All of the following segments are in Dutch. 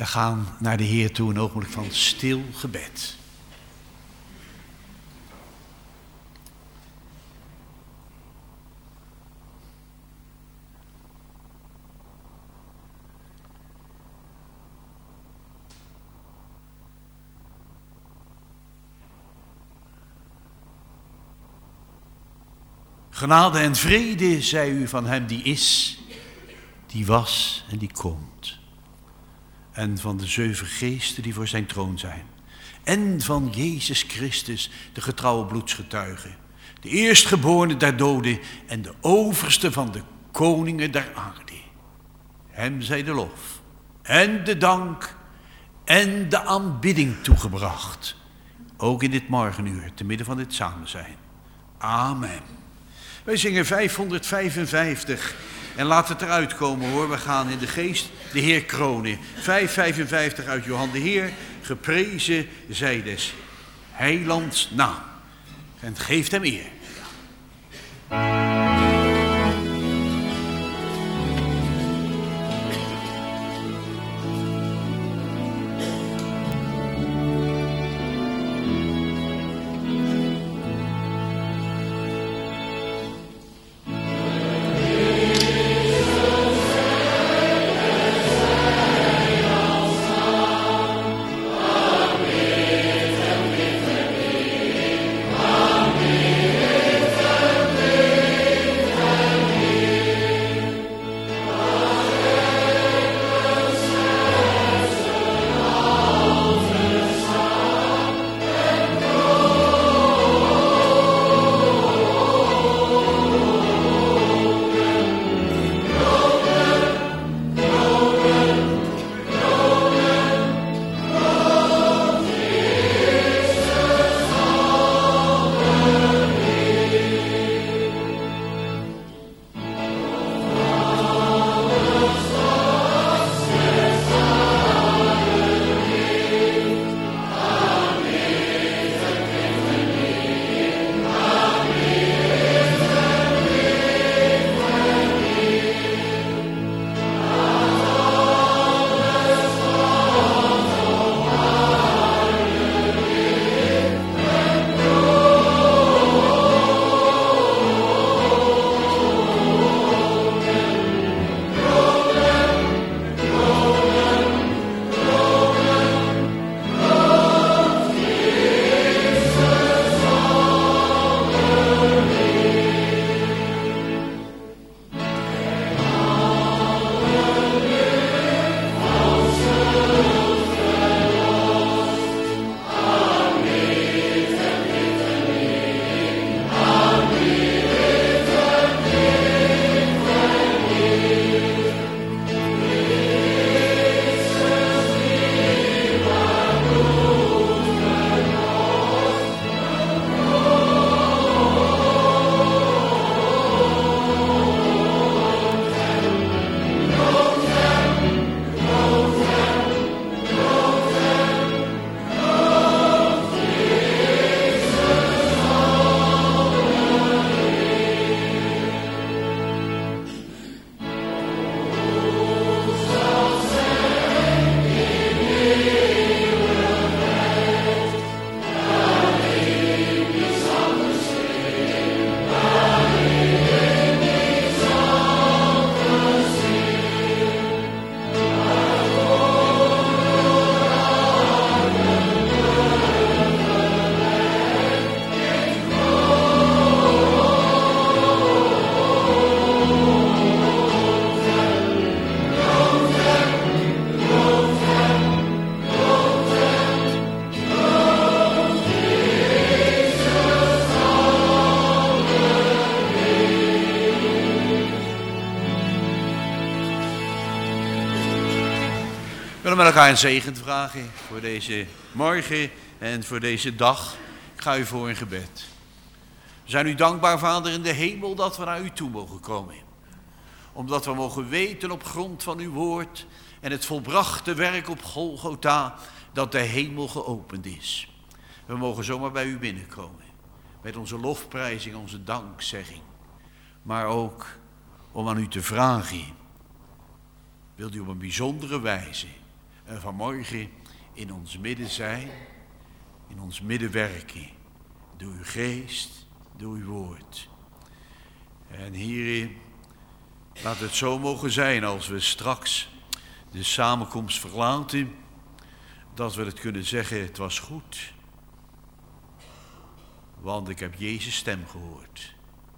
We gaan naar de Heer toe, een ogenblik van stil gebed. Genade en vrede, zij u van hem die is, die was en die komt. En van de 7 geesten die voor zijn troon zijn. En van Jezus Christus, de getrouwe bloedsgetuige. De eerstgeborene der doden en de overste van de koningen der aarde. Hem zij de lof en de dank en de aanbidding toegebracht. Ook in dit morgenuur, te midden van dit samen zijn. Amen. Wij zingen 555 en laat het eruit komen hoor. We gaan in de geest de Heer kronen. 555 uit Johan de Heer, geprezen zij des heilands naam. En geeft hem eer. We willen met elkaar een zegen vragen voor deze morgen en voor deze dag. Ik ga u voor in gebed. We zijn u dankbaar, Vader in de hemel, dat we naar u toe mogen komen. Omdat we mogen weten op grond van uw woord en het volbrachte werk op Golgotha dat de hemel geopend is. We mogen zomaar bij u binnenkomen. Met onze lofprijzing, onze dankzegging. Maar ook om aan u te vragen. Wilt u op een bijzondere wijze vanmorgen in ons midden zijn, in ons midden werken. Door uw geest, door uw woord. En Heer, laat het zo mogen zijn als we straks de samenkomst verlaten, dat we het kunnen zeggen, het was goed. Want ik heb Jezus' stem gehoord.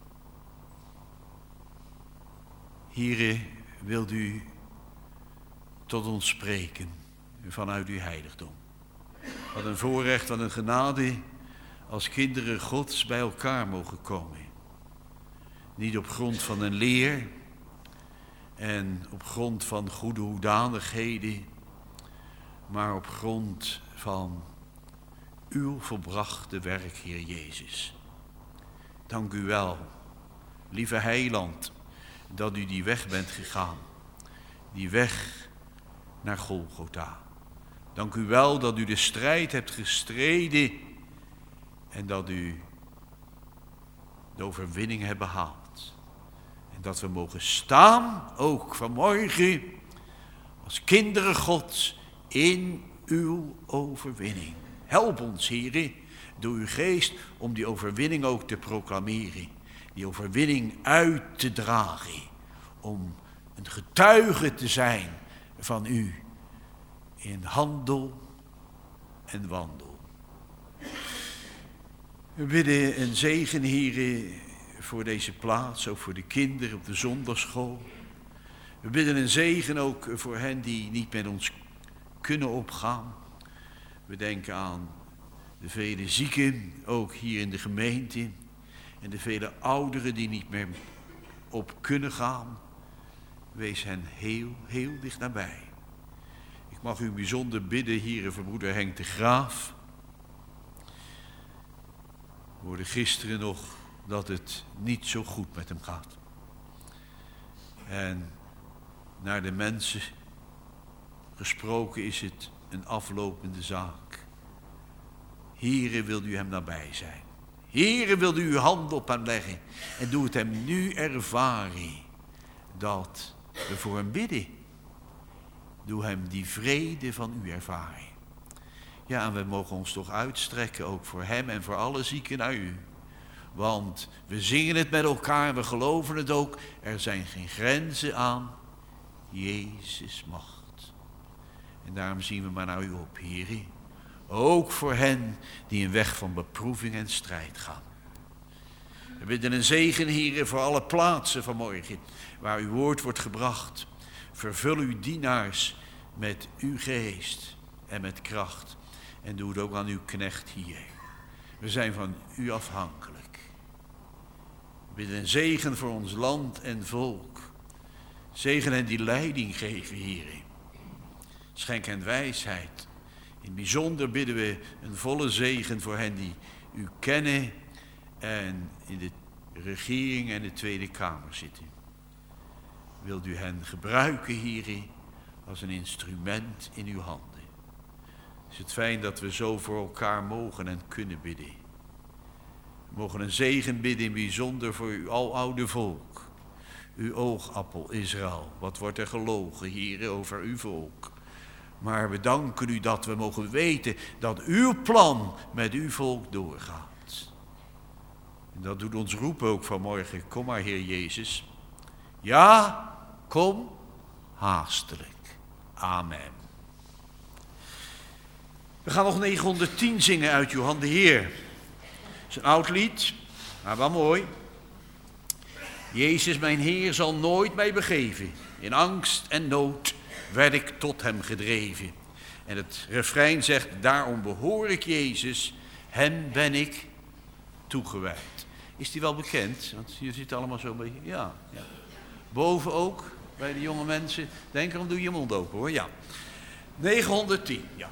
Heere, wilt u tot ons spreken vanuit uw heiligdom. Wat een voorrecht, wat een genade als kinderen Gods bij elkaar mogen komen. Niet op grond van een leer en op grond van goede hoedanigheden, maar op grond van uw volbrachte werk, Heer Jezus. Dank u wel, lieve Heiland, dat u die weg bent gegaan. Die weg naar Golgotha. Dank u wel dat u de strijd hebt gestreden en dat u de overwinning hebt behaald. En dat we mogen staan, ook vanmorgen, als kinderen Gods in uw overwinning. Help ons, Heer, door uw geest om die overwinning ook te proclameren. Die overwinning uit te dragen. Om een getuige te zijn van u in handel en wandel. We bidden een zegen, Heer, voor deze plaats, ook voor de kinderen op de zondagschool. We bidden een zegen ook voor hen die niet met ons kunnen opgaan. We denken aan de vele zieken, ook hier in de gemeente. En de vele ouderen die niet meer op kunnen gaan. Wees hen heel, heel dicht nabij. Ik mag u bijzonder bidden, hier voor broeder Henk de Graaf. We hoorden gisteren nog dat het niet zo goed met hem gaat. En naar de mensen gesproken is het een aflopende zaak. Here, wilt u hem nabij zijn. Here, wilt u uw hand op hem leggen. En doe het hem nu ervaren dat we voor hem bidden. Doe hem die vrede van u ervaren. Ja, en we mogen ons toch uitstrekken ook voor hem en voor alle zieken naar u. Want we zingen het met elkaar en we geloven het ook. Er zijn geen grenzen aan Jezus' macht. En daarom zien we maar naar u op, Heer. Ook voor hen die een weg van beproeving en strijd gaan. We bidden een zegen, Heer, voor alle plaatsen vanmorgen waar uw woord wordt gebracht. Vervul uw dienaars met uw geest en met kracht. En doe het ook aan uw knecht hier. We zijn van u afhankelijk. We bidden een zegen voor ons land en volk. Zegen hen die leiding geven, Heer. Schenk hen wijsheid. In het bijzonder bidden we een volle zegen voor hen die u kennen en in de regering en de Tweede Kamer zitten. Wilt u hen gebruiken, Heer, als een instrument in uw handen. Is het fijn dat we zo voor elkaar mogen en kunnen bidden. We mogen een zegen bidden in bijzonder voor uw aloude volk. Uw oogappel Israël. Wat wordt er gelogen, Heer, over uw volk. Maar we danken u dat we mogen weten dat uw plan met uw volk doorgaat. En dat doet ons roepen ook vanmorgen. Kom maar, Heer Jezus. Ja, kom haastelijk. Amen. We gaan nog 910 zingen uit uw handen, Heer. Het is een oud lied, maar wel mooi. Jezus, mijn Heer, zal nooit mij begeven. In angst en nood werd ik tot hem gedreven. En het refrein zegt, daarom behoor ik Jezus, hem ben ik toegewijd. Is die wel bekend? Want hier zit allemaal zo een beetje, ja. Boven ook, bij de jonge mensen. Denk erom, doe je mond open hoor, ja. 910, ja.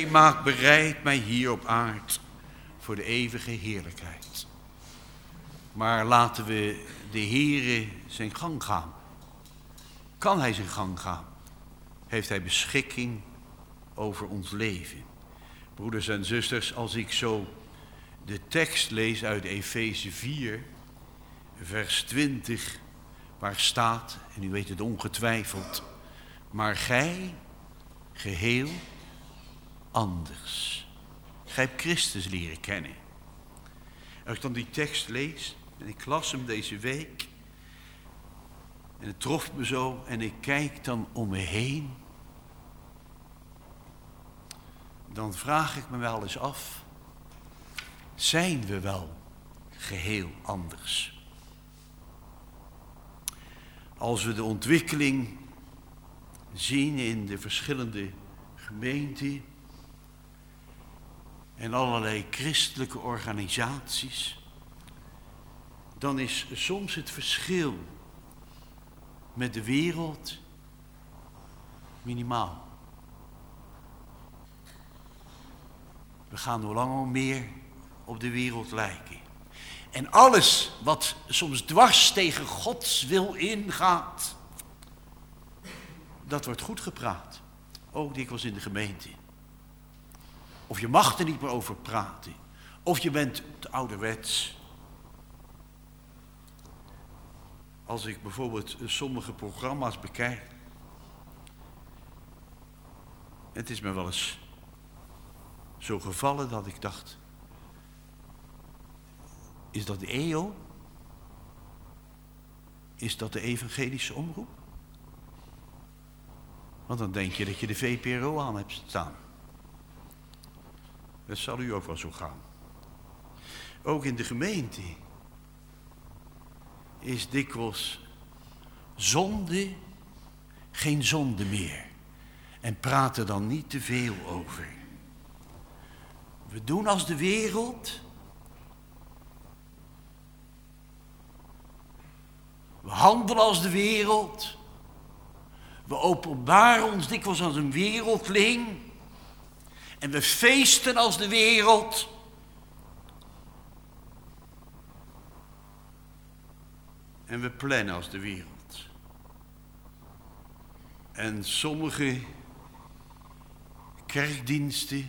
Gij maakt bereid mij hier op aard voor de eeuwige heerlijkheid. Maar laten we de Heere zijn gang gaan. Kan hij zijn gang gaan? Heeft hij beschikking over ons leven? Broeders en zusters, als ik zo de tekst lees uit Efeze 4, vers 20, waar staat, en u weet het ongetwijfeld, maar gij geheel anders. Gij hebt Christus leren kennen. Als ik dan die tekst lees, en ik las hem deze week, en het trof me zo, en ik kijk dan om me heen, dan vraag ik me wel eens af, zijn we wel geheel anders? Als we de ontwikkeling zien in de verschillende gemeenten en allerlei christelijke organisaties, dan is soms het verschil met de wereld minimaal. We gaan hoe langer hoe meer op de wereld lijken. En alles wat soms dwars tegen Gods wil ingaat, dat wordt goed gepraat. Ook dikwijls in de gemeente. Of je mag er niet meer over praten. Of je bent te ouderwets. Als ik bijvoorbeeld sommige programma's bekijk. Het is me wel eens zo gevallen dat ik dacht, is dat de EO? Is dat de evangelische omroep? Want dan denk je dat je de VPRO aan hebt staan. Dat zal u ook wel zo gaan. Ook in de gemeente is dikwijls zonde geen zonde meer. En praat er dan niet te veel over. We doen als de wereld. We handelen als de wereld. We openbaren ons dikwijls als een wereldling. En we feesten als de wereld. En we plannen als de wereld. En sommige kerkdiensten,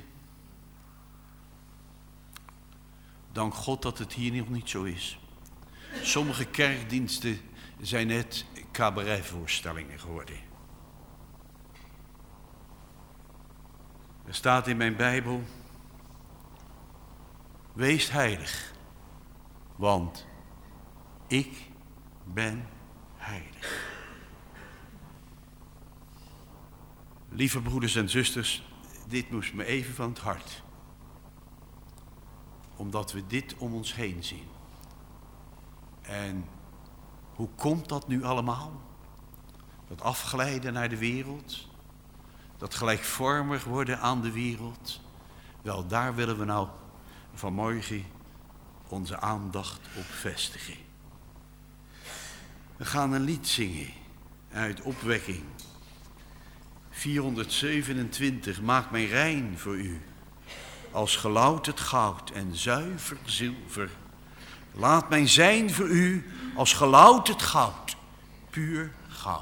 dank God dat het hier nog niet zo is. Sommige kerkdiensten zijn net cabaretvoorstellingen geworden. Er staat in mijn Bijbel, wees heilig, want ik ben heilig. Lieve broeders en zusters, dit moest me even van het hart. Omdat we dit om ons heen zien. En hoe komt dat nu allemaal? Dat afglijden naar de wereld. Dat gelijkvormig worden aan de wereld. Wel, daar willen we nou vanmorgen onze aandacht op vestigen. We gaan een lied zingen uit Opwekking. 427, maak mij rein voor u, als gelouterd goud en zuiver zilver. Laat mij zijn voor u, als gelouterd goud, puur goud.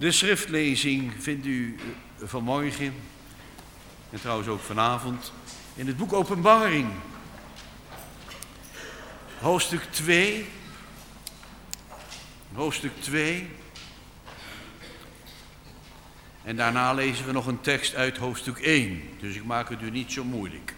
De schriftlezing vindt u vanmorgen en trouwens ook vanavond in het boek Openbaring. Hoofdstuk 2. En daarna lezen we nog een tekst uit hoofdstuk 1. Dus ik maak het u niet zo moeilijk.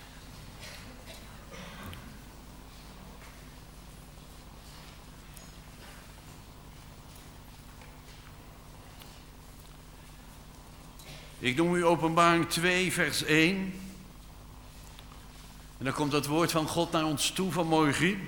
Ik noem u Openbaring 2, vers 1. En dan komt het woord van God naar ons toe vanmorgen.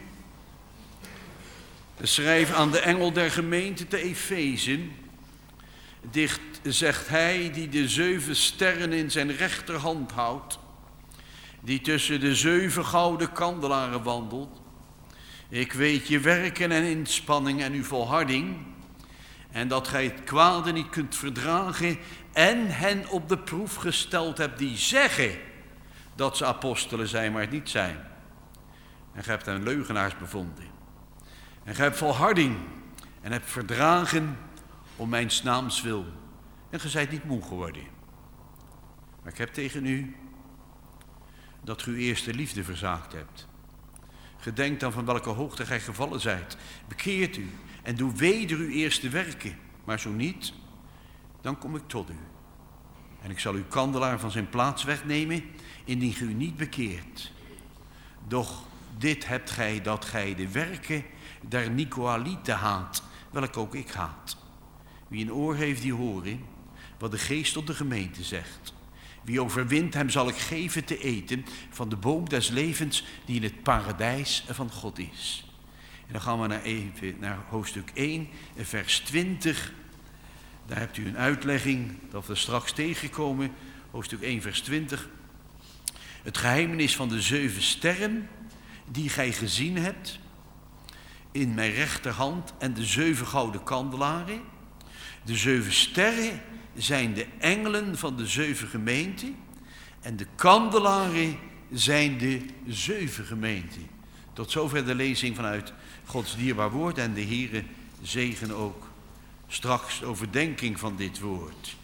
Schrijf aan de engel der gemeente te Efeze. Dit zegt hij die de 7 sterren in zijn rechterhand houdt, die tussen de 7 gouden kandelaren wandelt. Ik weet je werken en inspanning en uw volharding, en dat gij het kwade niet kunt verdragen en hen op de proef gesteld hebt die zeggen dat ze apostelen zijn, maar het niet zijn. En gij hebt hen leugenaars bevonden. En gij hebt volharding en hebt verdragen om mijn naams wil. En gij zijt niet moe geworden. Maar ik heb tegen u dat ge uw eerste liefde verzaakt hebt. Gedenk dan van welke hoogte gij gevallen zijt. Bekeert u en doe weder uw eerste werken. Maar zo niet, dan kom ik tot u. En ik zal uw kandelaar van zijn plaats wegnemen, indien ge u niet bekeert. Doch dit hebt gij, dat gij de werken der Nicolaïten haat, welke ook ik haat. Wie een oor heeft, die horen wat de geest tot de gemeente zegt. Wie overwint, hem zal ik geven te eten van de boom des levens die in het paradijs van God is. En dan gaan we even naar hoofdstuk 1, vers 20. Daar hebt u een uitlegging dat we straks tegenkomen. Hoofdstuk 1, vers 20. Het geheimenis van de 7 sterren die gij gezien hebt in mijn rechterhand en de 7 gouden kandelaren. De 7 sterren zijn de engelen van de 7 gemeenten en de kandelaren zijn de 7 gemeenten. Tot zover de lezing vanuit Gods dierbaar woord en de Heere zegen ook straks de overdenking van dit woord.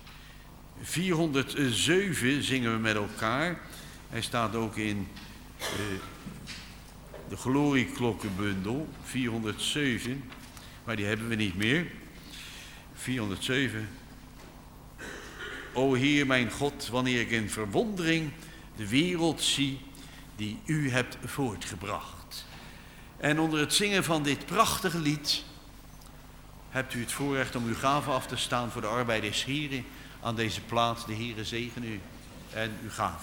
407 zingen we met elkaar. Hij staat ook in de glorieklokkenbundel, 407, maar die hebben we niet meer. 407. O Heer mijn God, wanneer ik in verwondering de wereld zie die u hebt voortgebracht. En onder het zingen van dit prachtige lied hebt u het voorrecht om uw gave af te staan voor de arbeid des Heren aan deze plaats. De Heere zegen u en uw gave.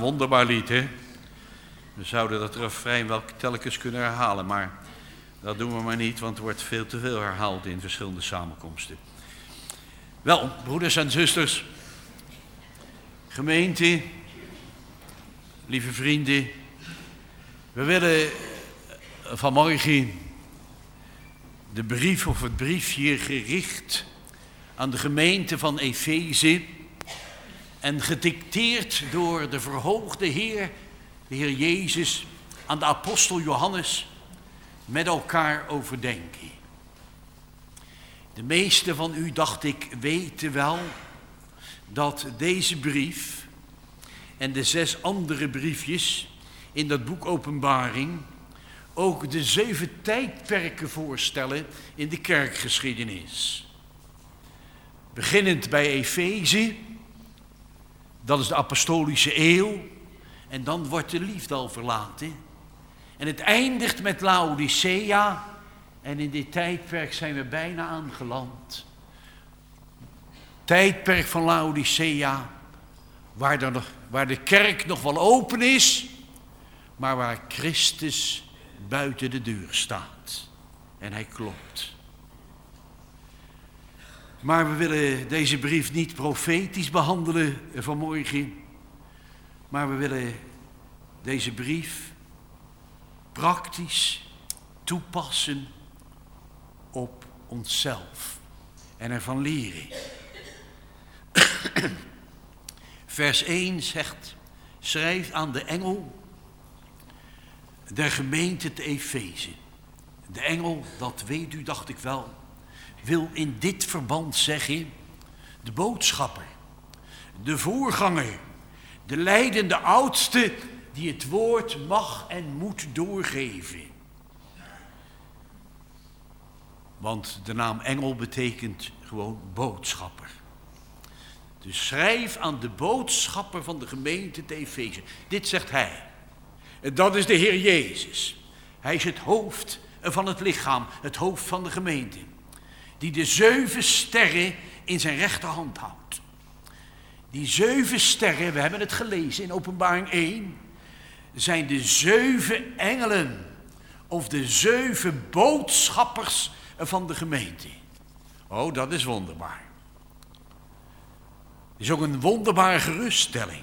wonderbaar lied, hè? We zouden dat refrein wel telkens kunnen herhalen, maar dat doen we maar niet, want er wordt veel te veel herhaald in verschillende samenkomsten. Wel, broeders en zusters, gemeente, lieve vrienden, we willen vanmorgen de brief of het briefje gericht aan de gemeente van Efeze en gedicteerd door de verhoogde Heer, de Heer Jezus, aan de apostel Johannes, met elkaar overdenken. De meeste van u, dacht ik, weten wel dat deze brief en de 6 andere briefjes in dat boek Openbaring ook de 7 tijdperken voorstellen in de kerkgeschiedenis. Beginnend bij Efeze, dat is de apostolische eeuw, en dan wordt de liefde al verlaten. En het eindigt met Laodicea, en in dit tijdperk zijn we bijna aangeland. Tijdperk van Laodicea, waar de kerk nog wel open is, maar waar Christus buiten de deur staat. En hij klopt. Maar we willen deze brief niet profetisch behandelen vanmorgen, maar we willen deze brief praktisch toepassen op onszelf en ervan leren. Vers 1 zegt, schrijf aan de engel der gemeente te Efeze. De engel, dat weet u, dacht ik wel, wil in dit verband zeggen de boodschapper, de voorganger, de leidende oudste die het woord mag en moet doorgeven. Want de naam engel betekent gewoon boodschapper. Dus schrijf aan de boodschapper van de gemeente te Efeze. Dit zegt hij. Dat is de Heer Jezus. Hij is het hoofd van het lichaam, het hoofd van de gemeente. Die de 7 sterren in zijn rechterhand houdt. Die 7 sterren, we hebben het gelezen in Openbaring 1, zijn de 7 engelen of de 7 boodschappers van de gemeente. Oh, dat is wonderbaar. Het is ook een wonderbare geruststelling.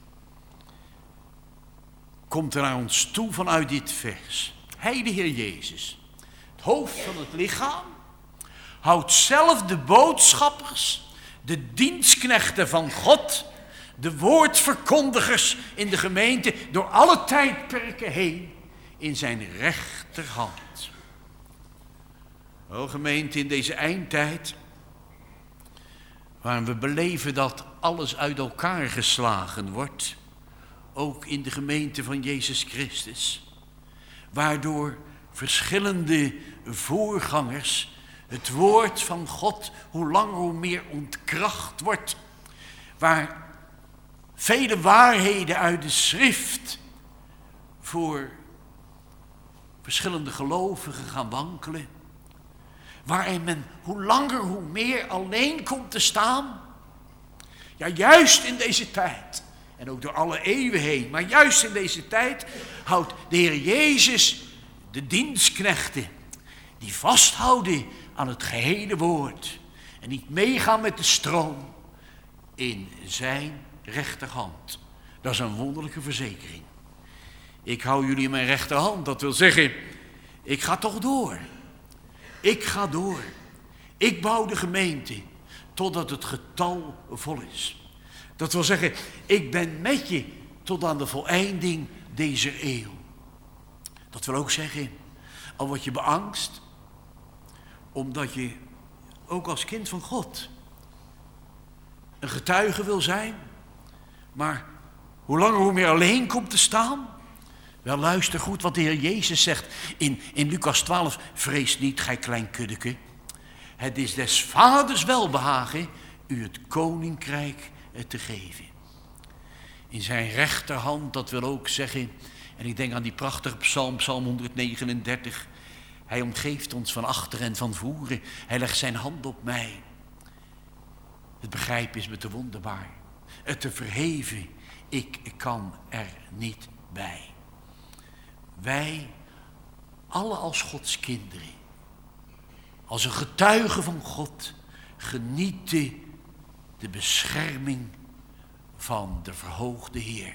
Komt er naar ons toe vanuit dit vers. Hij, de Heer Jezus, het hoofd van het lichaam, houdt zelf de boodschappers, de dienstknechten van God, de woordverkondigers in de gemeente door alle tijdperken heen in zijn rechterhand. O gemeente, in deze eindtijd, waar we beleven dat alles uit elkaar geslagen wordt, ook in de gemeente van Jezus Christus, waardoor verschillende voorgangers het woord van God hoe langer hoe meer ontkracht wordt, waar vele waarheden uit de schrift voor verschillende gelovigen gaan wankelen, waarin men hoe langer hoe meer alleen komt te staan. Ja, juist in deze tijd, en ook door alle eeuwen heen, maar juist in deze tijd houdt de Heer Jezus de dienstknechten die vasthouden aan het gehele woord en niet meegaan met de stroom in zijn rechterhand. Dat is een wonderlijke verzekering. Ik hou jullie in mijn rechterhand, dat wil zeggen, ik ga toch door. Ik ga door. Ik bouw de gemeente totdat het getal vol is. Dat wil zeggen, ik ben met je tot aan de voleinding deze eeuw. Dat wil ook zeggen, al word je beangst, omdat je ook als kind van God een getuige wil zijn, maar hoe langer hoe meer alleen komt te staan. Wel, luister goed wat de Heer Jezus zegt in Lucas 12. Vrees niet, gij klein kuddeke. Het is des vaders welbehagen u het koninkrijk te geven. In zijn rechterhand, dat wil ook zeggen, en ik denk aan die prachtige psalm, psalm 139. Hij omgeeft ons van achter en van voren. Hij legt zijn hand op mij. Het begrijpen is me te wonderbaar. Het te verheven ik kan er niet bij. Wij, alle als Gods kinderen, als een getuige van God, genieten de bescherming van de verhoogde Heer.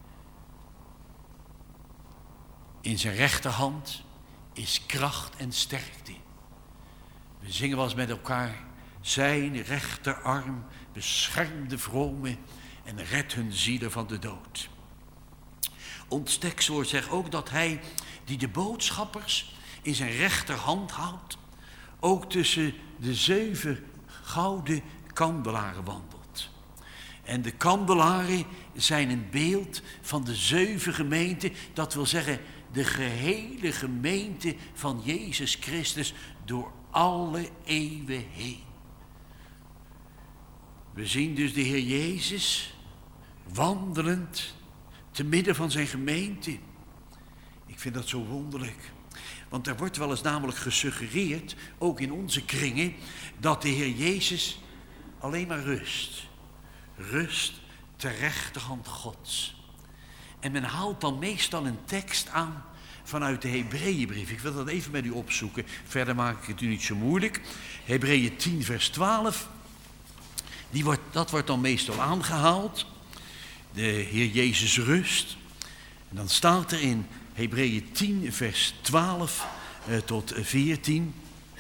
In zijn rechterhand is kracht en sterkte. We zingen wel eens met elkaar: zijn rechterarm beschermt de vromen en redt hun zielen van de dood. Ons tekstwoord zegt ook dat hij die de boodschappers in zijn rechterhand houdt, ook tussen de 7 gouden kandelaren wandelt. En de kandelaren zijn een beeld van de 7 gemeenten, dat wil zeggen de gehele gemeente van Jezus Christus door alle eeuwen heen. We zien dus de Heer Jezus wandelend te midden van zijn gemeente. Ik vind dat zo wonderlijk. Want er wordt wel eens namelijk gesuggereerd, ook in onze kringen, dat de Heer Jezus alleen maar rust. Rust ter rechterhand Gods. En men haalt dan meestal een tekst aan vanuit de Hebreeënbrief. Ik wil dat even met u opzoeken. Verder maak ik het u niet zo moeilijk. Hebreeën 10 vers 12. Dat wordt dan meestal aangehaald. De Heer Jezus rust. En dan staat er in Hebreeën 10 vers 12 tot 14.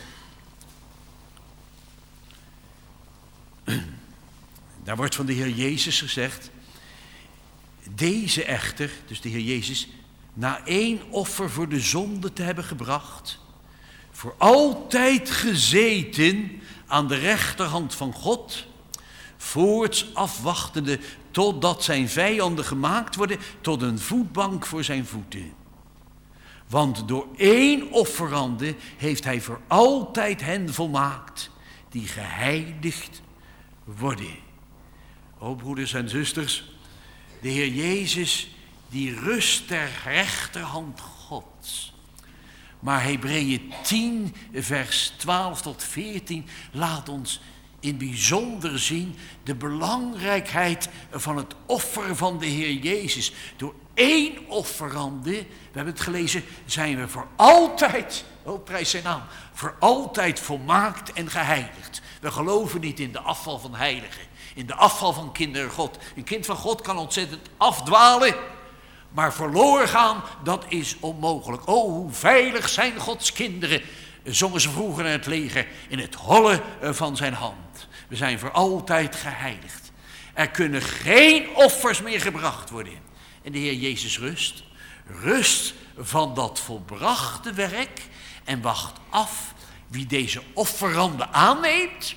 Daar wordt van de Heer Jezus gezegd: deze echter, dus de Heer Jezus, na 1 offer voor de zonde te hebben gebracht, voor altijd gezeten aan de rechterhand van God, voorts afwachtende totdat zijn vijanden gemaakt worden tot een voetbank voor zijn voeten. Want door 1 offerande heeft hij voor altijd hen volmaakt die geheiligd worden. O broeders en zusters, de Heer Jezus die rust ter rechterhand Gods. Maar Hebreeën 10 vers 12 tot 14 laat ons in bijzonder zien de belangrijkheid van het offer van de Heer Jezus. Door 1 offerande, we hebben het gelezen, zijn we voor altijd, prijs zijn naam, voor altijd volmaakt en geheiligd. We geloven niet in de afval van heiligen, in de afval van kinderen God. Een kind van God kan ontzettend afdwalen, maar verloren gaan, dat is onmogelijk. O, hoe veilig zijn Gods kinderen, zongen ze vroeger in het leger, in het hollen van zijn hand. We zijn voor altijd geheiligd. Er kunnen geen offers meer gebracht worden. En de Heer Jezus rust van dat volbrachte werk en wacht af wie deze offerande aanneemt,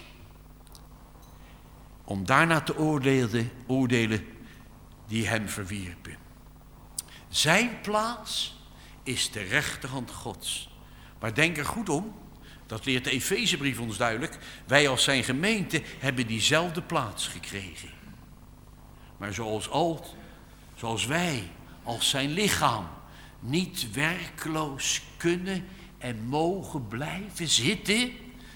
om daarna te oordelen die hem verwierpen. Zijn plaats is de rechterhand Gods. Maar denk er goed om, dat leert de Efezebrief ons duidelijk, wij als zijn gemeente hebben diezelfde plaats gekregen. Maar zoals wij als zijn lichaam niet werkloos kunnen en mogen blijven zitten,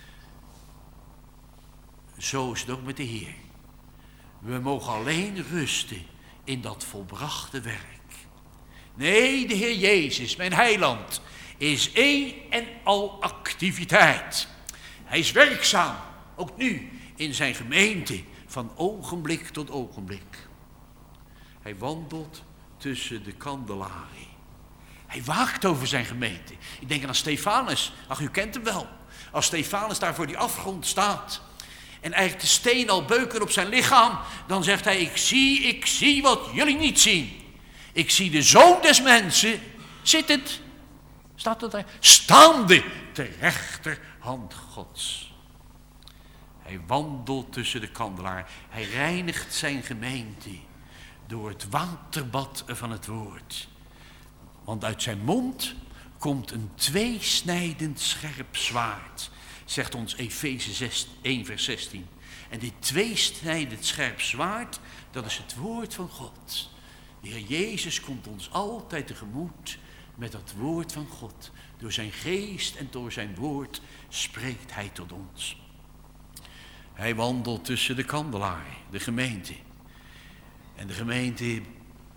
zo is het ook met de Heer. We mogen alleen rusten in dat volbrachte werk. Nee, de Heer Jezus, mijn heiland, is één en al activiteit. Hij is werkzaam, ook nu, in zijn gemeente, van ogenblik tot ogenblik. Hij wandelt tussen de kandelaren. Hij waakt over zijn gemeente. Ik denk aan Stefanus. Ach, u kent hem wel. Als Stefanus daar voor die afgrond staat en eigenlijk de steen al beuken op zijn lichaam, dan zegt hij: ik zie wat jullie niet zien. Ik zie de Zoon des mensen zittend, staat dat daar, staande ter rechterhand Gods. Hij wandelt tussen de kandelaar. Hij reinigt zijn gemeente door het waterbad van het woord. Want uit zijn mond komt een tweesnijdend scherp zwaard, zegt ons Efeze 1 vers 16. En dit tweesnijdend scherp zwaard, dat is het woord van God. De Heer Jezus komt ons altijd tegemoet met dat woord van God. Door zijn geest en door zijn woord spreekt hij tot ons. Hij wandelt tussen de kandelaar, de gemeente. En de gemeente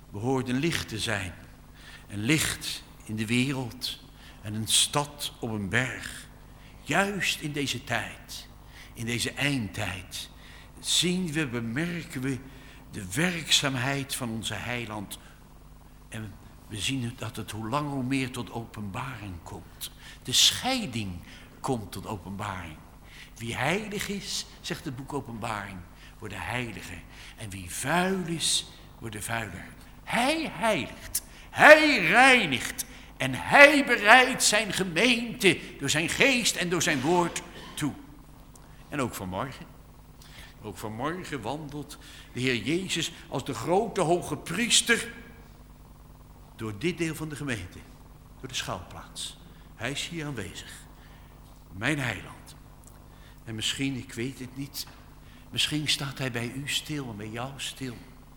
behoort een licht te zijn. Een licht in de wereld en een stad op een berg. Juist in deze tijd, in deze eindtijd, zien we, bemerken we de werkzaamheid van onze heiland. En we zien dat het hoe langer hoe meer tot openbaring komt. De scheiding komt tot openbaring. Wie heilig is, zegt het boek Openbaring, wordt heiliger. En wie vuil is, wordt vuiler. Hij heiligt, hij reinigt en hij bereidt zijn gemeente door zijn geest en door zijn woord toe. En ook vanmorgen. Ook vanmorgen wandelt de Heer Jezus als de grote hoge priester door dit deel van de gemeente, door de schuilplaats. Hij is hier aanwezig, mijn heiland. En misschien, ik weet het niet, misschien staat hij bij u stil en bij jou stil.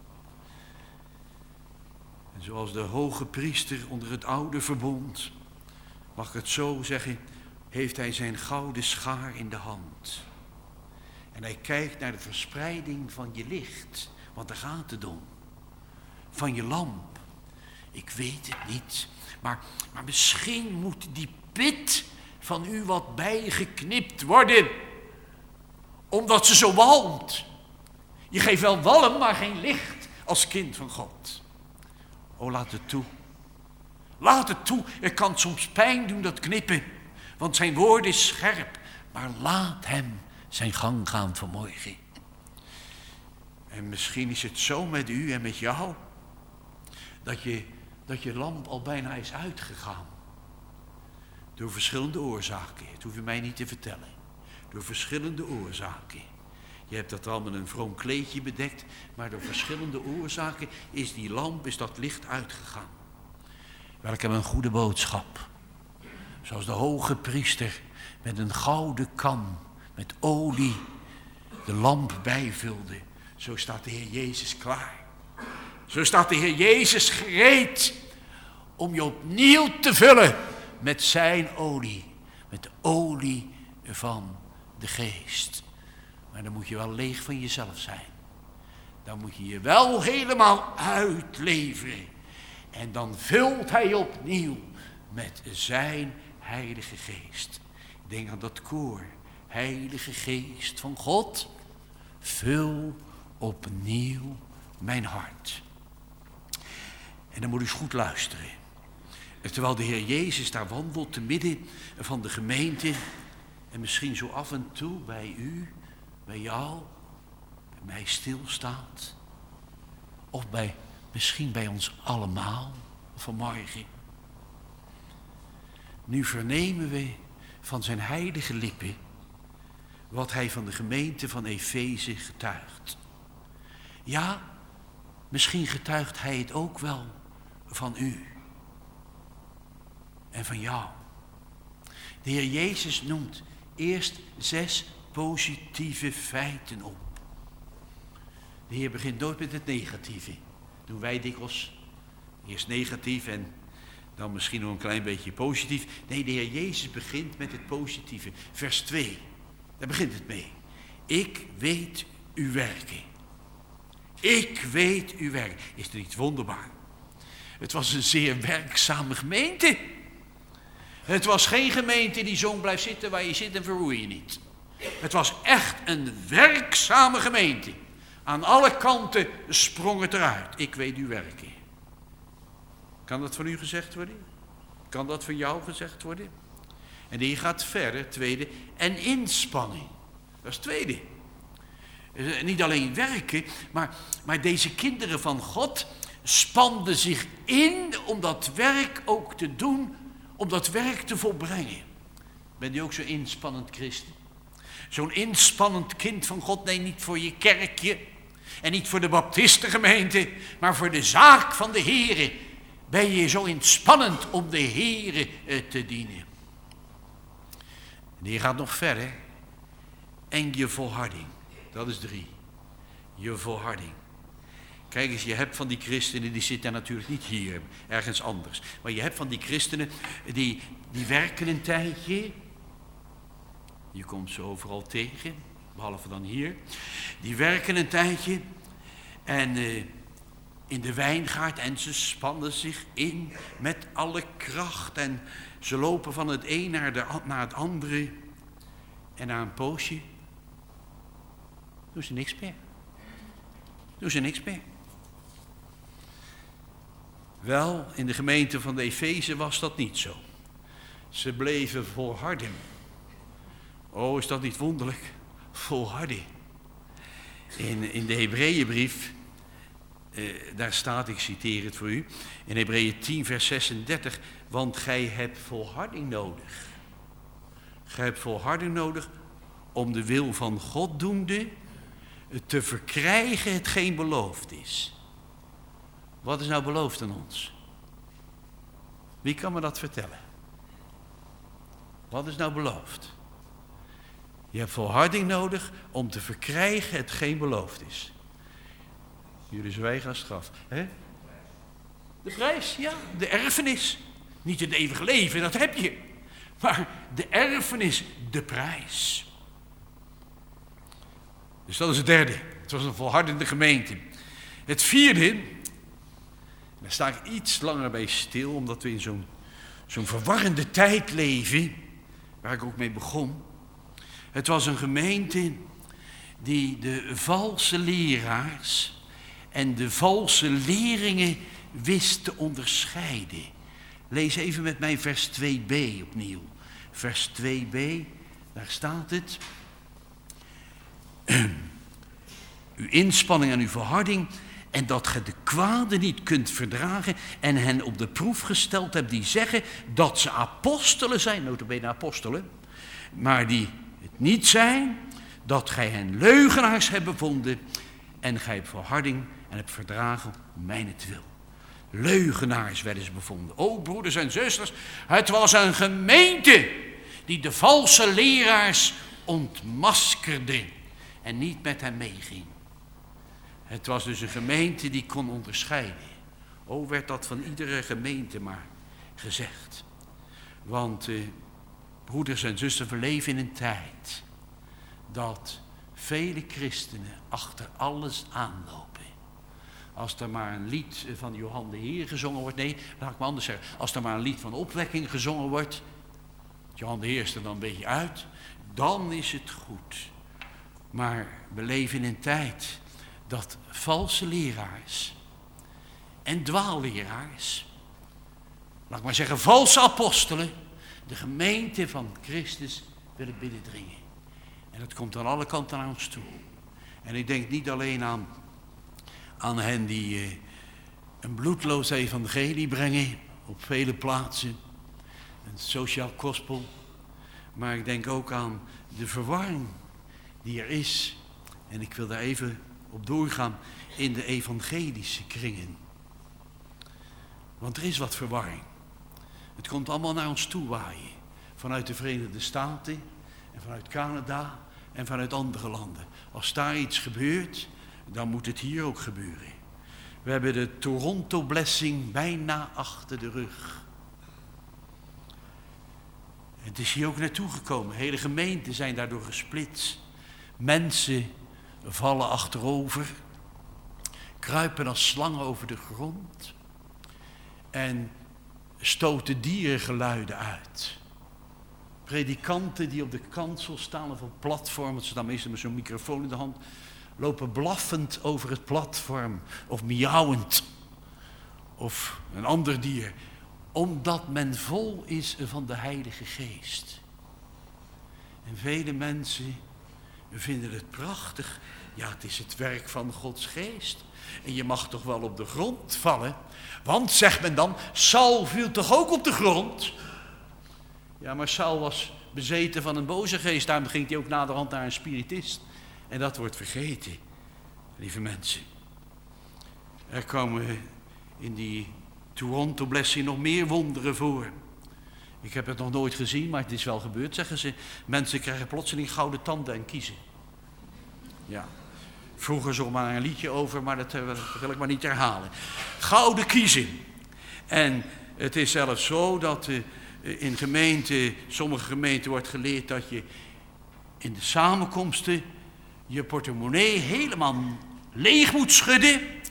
En zoals de hoge priester onder het oude verbond, mag ik het zo zeggen, heeft hij zijn gouden schaar in de hand. En hij kijkt naar de verspreiding van je licht, want daar gaat het om. Van je lamp. Ik weet het niet, maar misschien moet die pit van u wat bijgeknipt worden, omdat ze zo walmt. Je geeft wel walm, maar geen licht als kind van God. Oh, laat het toe. Laat het toe. Het kan soms pijn doen, dat knippen, want zijn woord is scherp. Maar laat hem zijn gang gaan vanmorgen. En misschien is het zo met u en met jou, dat je lamp al bijna is uitgegaan. Door verschillende oorzaken. Het hoef je mij niet te vertellen. Door verschillende oorzaken. Je hebt dat al met een vroom kleedje bedekt, maar door verschillende oorzaken is die lamp, is dat licht uitgegaan. Wel, ik heb een goede boodschap. Zoals de hoge priester met een gouden kan, met olie, de lamp bijvulde. Zo staat de Heer Jezus klaar. Zo staat de Heer Jezus gereed om je opnieuw te vullen met zijn olie. Met de olie van de geest. Maar dan moet je wel leeg van jezelf zijn. Dan moet je je wel helemaal uitleveren. En dan vult hij opnieuw met zijn heilige geest. Ik denk aan dat koor. Heilige geest van God, vul opnieuw mijn hart. En dan moet u eens goed luisteren. Terwijl de Heer Jezus daar wandelt te midden van de gemeente. En misschien zo af en toe bij u, bij jou, bij mij stilstaat. Of misschien bij ons allemaal vanmorgen. Nu vernemen we van zijn heilige lippen wat hij van de gemeente van Efeze getuigt. Ja, misschien getuigt hij het ook wel van u en van jou. De Heer Jezus noemt eerst 6 positieve feiten op. De Heer begint nooit met het negatieve. Doen wij dikwijls eerst negatief en dan misschien nog een klein beetje positief. Nee, de Heer Jezus begint met het positieve. Vers 2, daar begint het mee. Ik weet uw werken. Ik weet uw werken. Is er iets wonderbaar? Het was een zeer werkzame gemeente. Het was geen gemeente die zo blijft zitten waar je zit en verroer je niet. Het was echt een werkzame gemeente. Aan alle kanten sprong het eruit. Ik weet uw werken. Kan dat van u gezegd worden? Kan dat van jou gezegd worden? En die gaat verder, tweede, en inspanning. Dat is het tweede. Niet alleen werken, maar deze kinderen van God spanden zich in om dat werk ook te doen, om dat werk te volbrengen. Bent u ook zo'n inspannend christen? Zo'n inspannend kind van God? Nee, niet voor je kerkje en niet voor de baptistengemeente, maar voor de zaak van de Heere. Ben je zo inspannend om de Heere te dienen? En die gaat nog verder. En je volharding. Dat is 3. Je volharding. Kijk eens, je hebt van die christenen, die zitten natuurlijk niet hier, ergens anders. Maar je hebt van die christenen, die werken een tijdje. Je komt ze overal tegen, behalve dan hier. Die werken een tijdje. En in de wijngaard en ze spannen zich in met alle kracht. En ze lopen van het een naar het andere. En na een poosje doen ze niks meer. Doen ze niks meer. Wel, in de gemeente van de Efeze was dat niet zo. Ze bleven volharden. Oh, is dat niet wonderlijk? Volharden. In de Hebreeënbrief, daar staat, ik citeer het voor u, in Hebreeën 10 vers 36, want gij hebt volharding nodig. Gij hebt volharding nodig om de wil van God doende te verkrijgen hetgeen beloofd is. Wat is nou beloofd aan ons? Wie kan me dat vertellen? Wat is nou beloofd? Je hebt volharding nodig om te verkrijgen hetgeen beloofd is. Jullie zwijgen als het graf. Hè? De prijs, ja, de erfenis. Niet het eeuwige leven, dat heb je. Maar de erfenis, de prijs. Dus dat is het derde. Het was een volhardende gemeente. Het vierde, daar sta ik iets langer bij stil, omdat we in zo'n verwarrende tijd leven, waar ik ook mee begon. Het was een gemeente die de valse leraars en de valse leringen wist te onderscheiden. Lees even met mij vers 2b opnieuw. Vers 2b, daar staat het. Uw inspanning en uw volharding en dat ge de kwade niet kunt verdragen en hen op de proef gesteld hebt die zeggen dat ze apostelen zijn, nota bene apostelen, maar die het niet zijn, dat gij hen leugenaars hebt bevonden en gij hebt volharding en hebt verdragen om mijnentwil. Leugenaars werden ze bevonden. O broeders en zusters, het was een gemeente die de valse leraars ontmaskerde en niet met hen meeging. Het was dus een gemeente die kon onderscheiden. O, werd dat van iedere gemeente maar gezegd. Want broeders en zusters, we leven in een tijd dat vele christenen achter alles aanlopen. Als er maar een lied van Johan de Heer gezongen wordt, nee, laat ik maar anders zeggen. Als er maar een lied van opwekking gezongen wordt, Johan de Heer is er dan een beetje uit, dan is het goed. Maar we leven in een tijd dat valse leraars en dwaalleraars, laat ik maar zeggen valse apostelen, de gemeente van Christus willen binnendringen. En dat komt aan alle kanten naar ons toe. En ik denk niet alleen aan hen die een bloedloos evangelie brengen op vele plaatsen, een sociaal gospel, maar ik denk ook aan de verwarring die er is. En ik wil daar even op doorgaan in de evangelische kringen. Want er is wat verwarring. Het komt allemaal naar ons toe waaien. Vanuit de Verenigde Staten en vanuit Canada en vanuit andere landen. Als daar iets gebeurt, dan moet het hier ook gebeuren. We hebben de Toronto Blessing bijna achter de rug. Het is hier ook naartoe gekomen. Hele gemeenten zijn daardoor gesplitst. Mensen vallen achterover, kruipen als slangen over de grond en stoten dierengeluiden uit. Predikanten die op de kansel staan of op het platform, want ze staan meestal met zo'n microfoon in de hand, lopen blaffend over het platform of miauwend of een ander dier, omdat men vol is van de Heilige Geest. En vele mensen vinden het prachtig. Ja, het is het werk van Gods Geest. En je mag toch wel op de grond vallen. Want, zegt men dan, Saul viel toch ook op de grond? Ja, maar Saul was bezeten van een boze geest. Daarom ging hij ook naderhand naar een spiritist. En dat wordt vergeten, lieve mensen. Er komen in die Toronto Blessing nog meer wonderen voor. Ik heb het nog nooit gezien, maar het is wel gebeurd, zeggen ze. Mensen krijgen plotseling gouden tanden en kiezen. Ja, vroeger zong maar een liedje over, maar dat wil ik maar niet herhalen. Gouden kiezen. En het is zelfs zo dat in sommige gemeenten wordt geleerd dat je in de samenkomsten je portemonnee helemaal leeg moet schudden.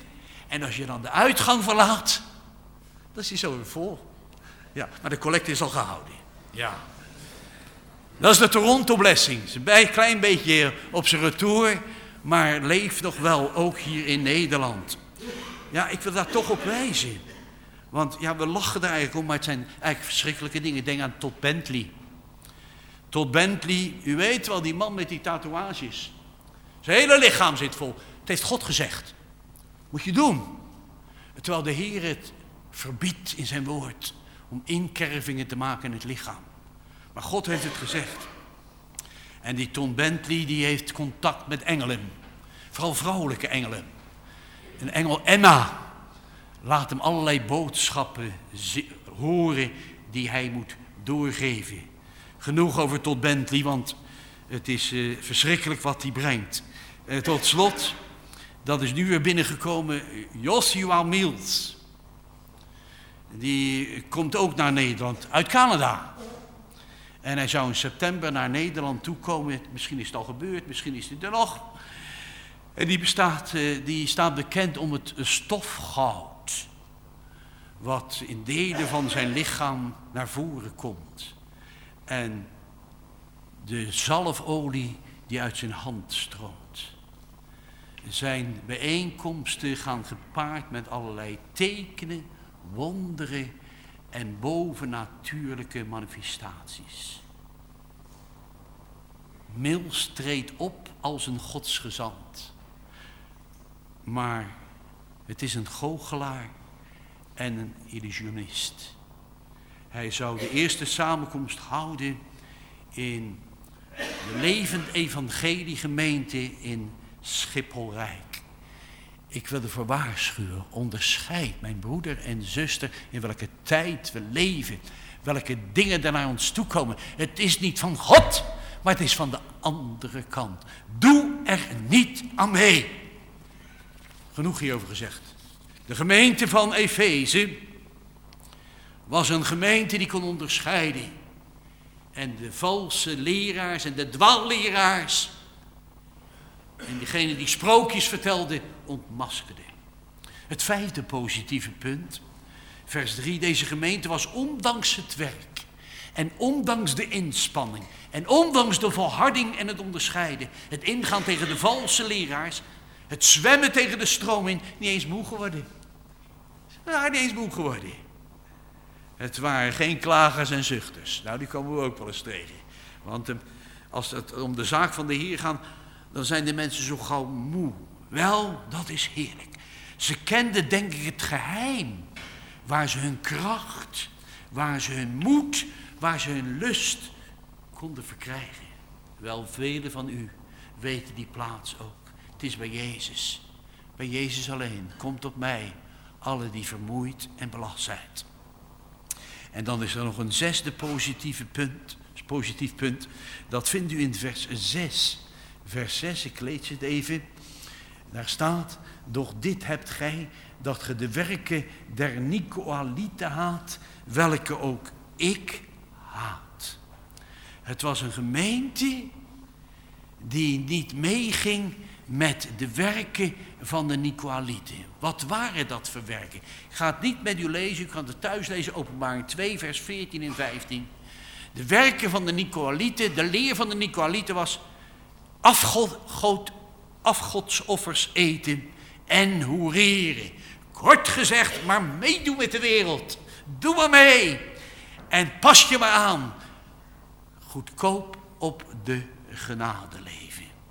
En als je dan de uitgang verlaat, dan is hij zo weer vol. Ja, maar de collecte is al gehouden. Ja. Dat is de Toronto Blessing. Het is een klein beetje op zijn retour, maar leeft nog wel, ook hier in Nederland. Ja, ik wil daar toch op wijzen. Want ja, we lachen daar eigenlijk om, maar het zijn eigenlijk verschrikkelijke dingen. Denk aan Todd Bentley. Todd Bentley, u weet wel, die man met die tatoeages. Zijn hele lichaam zit vol. Het heeft God gezegd. Moet je doen. Terwijl de Heer het verbiedt in zijn woord om inkervingen te maken in het lichaam. Maar God heeft het gezegd. En die Todd Bentley die heeft contact met engelen. Vooral vrouwelijke engelen. Een engel Emma laat hem allerlei boodschappen horen die hij moet doorgeven. Genoeg over Todd Bentley, want het is verschrikkelijk wat hij brengt. Tot slot, dat is nu weer binnengekomen, Joshua Mills. Die komt ook naar Nederland, uit Canada. En hij zou in september naar Nederland toekomen. Misschien is het al gebeurd, misschien is het er nog. En die staat bekend om het stofgoud. Wat in delen van zijn lichaam naar voren komt. En de zalfolie die uit zijn hand stroomt. Zijn bijeenkomsten gaan gepaard met allerlei tekenen, wonderen en bovennatuurlijke manifestaties. Mills treedt op als een godsgezant. Maar het is een goochelaar en een illusionist. Hij zou de eerste samenkomst houden in de Levend Evangelie gemeente in Schipholrijk. Ik wil ervoor waarschuwen, onderscheid mijn broeder en zuster in welke tijd we leven, welke dingen er naar ons toe komen. Het is niet van God, maar het is van de andere kant. Doe er niet aan mee. Genoeg hierover gezegd. De gemeente van Efeze was een gemeente die kon onderscheiden. En de valse leraars en de dwaalleraars en diegene die sprookjes vertelde, ontmaskerde. Het vijfde positieve punt, vers 3. Deze gemeente was ondanks het werk en ondanks de inspanning en ondanks de volharding en het onderscheiden, het ingaan tegen de valse leraars, het zwemmen tegen de stroom in, niet eens moe geworden. Ja, niet eens moe geworden. Het waren geen klagers en zuchters. Nou, die komen we ook wel eens tegen. Want als het om de zaak van de Heer gaat, dan zijn de mensen zo gauw moe. Wel, dat is heerlijk. Ze kenden, denk ik, het geheim. Waar ze hun kracht, waar ze hun moed, waar ze hun lust konden verkrijgen. Wel, velen van u weten die plaats ook. Het is bij Jezus. Bij Jezus alleen. Komt op mij, alle die vermoeid en belast zijn. En dan is er nog een zesde positief punt. Dat vindt u in vers 6. Vers 6, ik lees het even. Daar staat, doch dit hebt gij, dat ge de werken der Nicolaïten haat, welke ook ik haat. Het was een gemeente die niet meeging met de werken van de Nicolaïten. Wat waren dat voor werken? Ik ga het niet met u lezen, u kan het thuis lezen, Openbaring 2, vers 14 en 15. De werken van de Nicolaïten, de leer van de Nicolaïten was afgodsoffers eten en hoereren. Kort gezegd, maar meedoen met de wereld. Doe maar mee. En pas je maar aan. Goedkoop op de genade leven.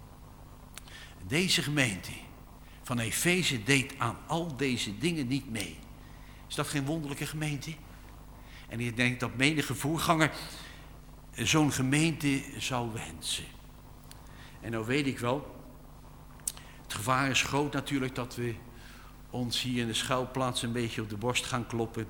Deze gemeente van Efeze deed aan al deze dingen niet mee. Is dat geen wonderlijke gemeente? En ik denk dat menige voorganger zo'n gemeente zou wensen. En nou weet ik wel, het gevaar is groot natuurlijk dat we ons hier in de schuilplaats een beetje op de borst gaan kloppen.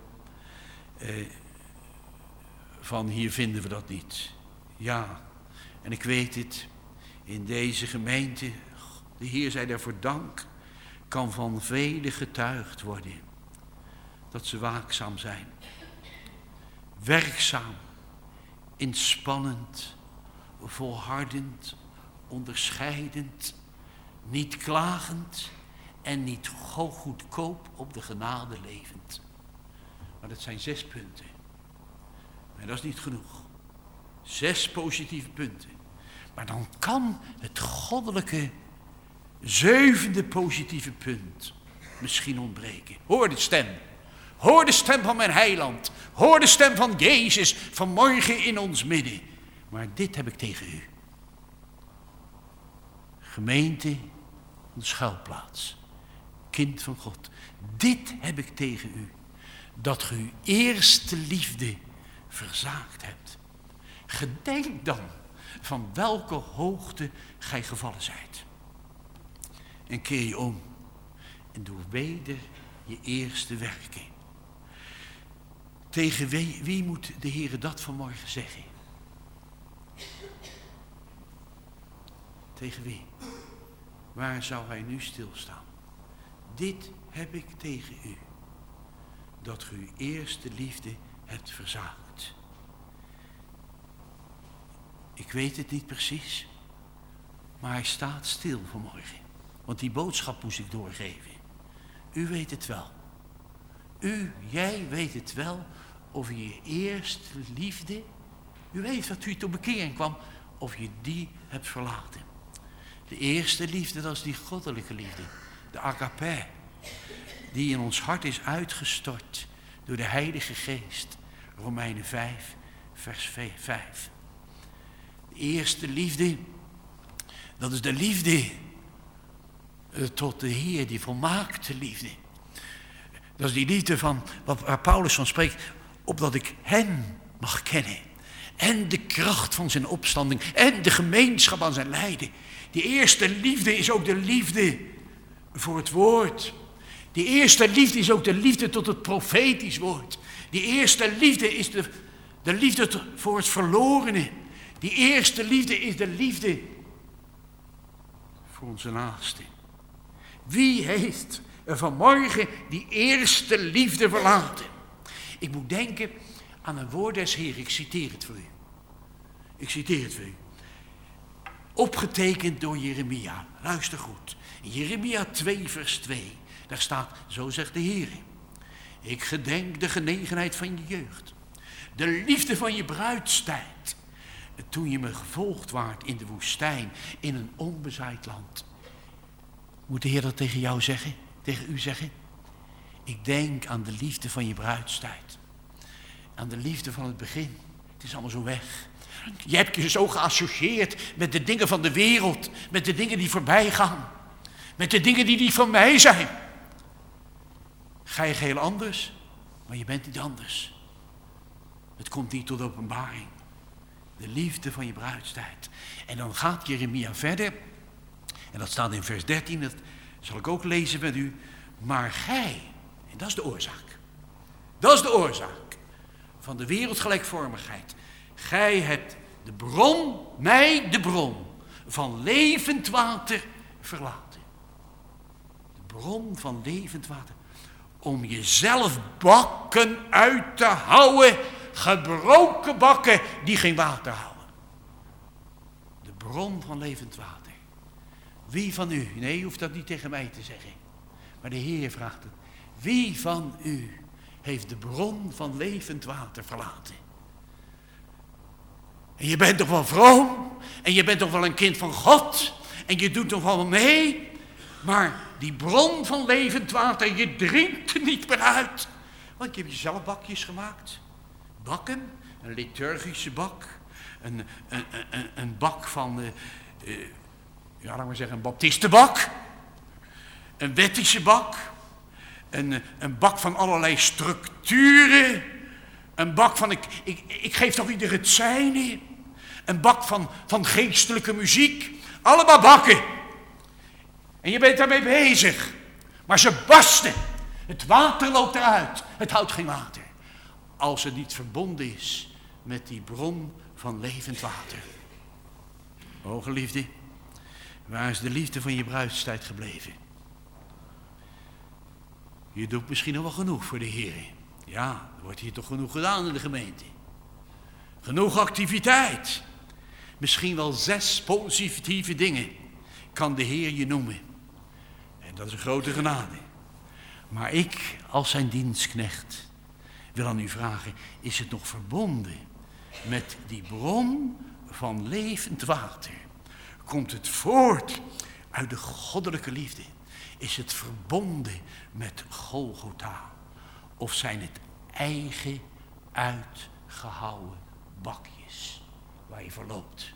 Van hier vinden we dat niet. Ja, en ik weet het, in deze gemeente, de Heer zij daarvoor dank, kan van velen getuigd worden. Dat ze waakzaam zijn. Werkzaam, inspannend, volhardend, onderscheidend, niet klagend en niet goedkoop op de genade levend. Maar dat zijn 6 punten. En dat is niet genoeg. 6 positieve punten. Maar dan kan het goddelijke 7e positieve punt misschien ontbreken. Hoor de stem. Hoor de stem van mijn heiland. Hoor de stem van Jezus vanmorgen in ons midden. Maar dit heb ik tegen u. Gemeente, een schuilplaats. Kind van God. Dit heb ik tegen u. Dat ge uw eerste liefde verzaakt hebt. Gedenk dan van welke hoogte gij gevallen zijt. En keer je om. En doe weder je eerste werken. Tegen wie moet de Heere dat vanmorgen zeggen? Tegen wie? Waar zou hij nu stilstaan? Dit heb ik tegen u. Dat ge uw eerste liefde hebt verzaakt. Ik weet het niet precies. Maar hij staat stil vanmorgen. Want die boodschap moest ik doorgeven. U weet het wel. Jij weet het wel. Of je je eerste liefde. U weet dat u tot bekering kwam. Of je die hebt verlaten. De eerste liefde, dat is die goddelijke liefde. De agape. Die in ons hart is uitgestort. Door de Heilige Geest. Romeinen 5, vers 5. De eerste liefde. Dat is de liefde tot de Heer, die volmaakte liefde. Dat is die liefde van waar Paulus van spreekt, opdat ik hem mag kennen. En de kracht van zijn opstanding en de gemeenschap aan zijn lijden. Die eerste liefde is ook de liefde voor het woord. Die eerste liefde is ook de liefde tot het profetisch woord. Die eerste liefde is de liefde voor het verlorene. Die eerste liefde is de liefde voor onze naasten. Wie heeft er vanmorgen die eerste liefde verlaten? Ik moet denken aan een woord des Heer. Ik citeer het voor u. Opgetekend door Jeremia. Luister goed. In Jeremia 2 vers 2. Daar staat, zo zegt de Heer. Ik gedenk de genegenheid van je jeugd. De liefde van je bruidstijd. Toen je me gevolgd waart in de woestijn. In een onbezaaid land. Moet de Heer dat tegen jou zeggen? Tegen u zeggen? Ik denk aan de liefde van je bruidstijd. Aan de liefde van het begin. Het is allemaal zo weg. Je hebt je zo geassocieerd met de dingen van de wereld. Met de dingen die voorbij gaan. Met de dingen die niet van mij zijn. Ga je heel anders, maar je bent niet anders. Het komt niet tot openbaring. De liefde van je bruidstijd. En dan gaat Jeremia verder. En dat staat in vers 13. Dat zal ik ook lezen met u. Maar gij, en dat is de oorzaak. Dat is de oorzaak van de wereldgelijkvormigheid. Gij hebt de bron, mij de bron van levend water verlaten. De bron van levend water. Om jezelf bakken uit te houden. Gebroken bakken die geen water houden. De bron van levend water. Wie van u, nee, je hoeft dat niet tegen mij te zeggen. Maar de Heer vraagt het. Wie van u heeft de bron van levend water verlaten? En je bent toch wel vroom. En je bent toch wel een kind van God. En je doet toch wel mee. Maar die bron van levend water, je drinkt er niet meer uit. Want je hebt jezelf bakjes gemaakt. Bakken, een liturgische bak. Een bak van, laat maar zeggen, een baptistenbak. Een wettische bak. Een bak van allerlei structuren. Een bak van, ik geef toch ieder het zijne. Een bak van geestelijke muziek. Allemaal bakken. En je bent daarmee bezig. Maar ze barsten. Het water loopt eruit. Het houdt geen water. Als het niet verbonden is met die bron van levend water. O geliefde, waar is de liefde van je bruidstijd gebleven? Je doet misschien nog wel genoeg voor de Heer. Ja, er wordt hier toch genoeg gedaan in de gemeente. Genoeg activiteit. Misschien wel 6 positieve dingen kan de Heer je noemen. En Dat is een grote genade. Maar ik, als zijn dienstknecht, wil aan u vragen, is het nog verbonden met die bron van levend water? Komt het voort uit de goddelijke liefde? Is het verbonden met Golgotha? Of zijn het eigen uitgehouwen bakjes waar je voor loopt?